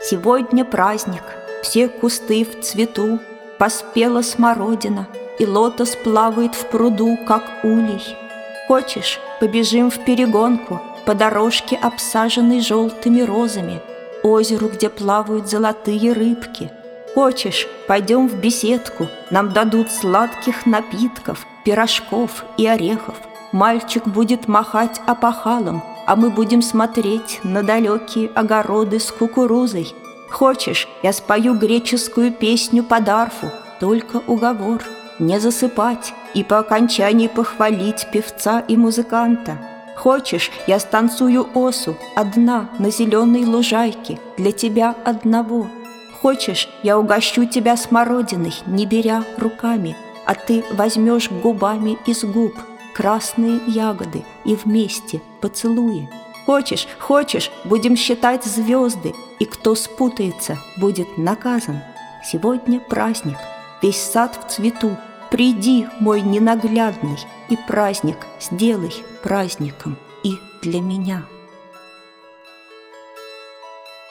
Сегодня праздник, все кусты в цвету, поспела смородина, и лотос плавает в пруду, как улей. Хочешь, побежим в перегонку по дорожке, обсаженной желтыми розами, озеру, где плавают золотые рыбки? Хочешь, пойдем в беседку, нам дадут сладких напитков, пирожков и орехов. Мальчик будет махать опахалом, а мы будем смотреть на далекие огороды с кукурузой. Хочешь, я спою греческую песню под арфу, только уговор — не засыпать и по окончании похвалить певца и музыканта. Хочешь, я станцую осу одна на зеленой лужайке для тебя одного. Хочешь, я угощу тебя смородиной, не беря руками, а ты возьмешь губами из губ красные ягоды и вместе поцелуи. Хочешь, будем считать звезды, и кто спутается, будет наказан. Сегодня праздник, весь сад в цвету. Приди, мой ненаглядный, и праздник сделай праздником и для меня.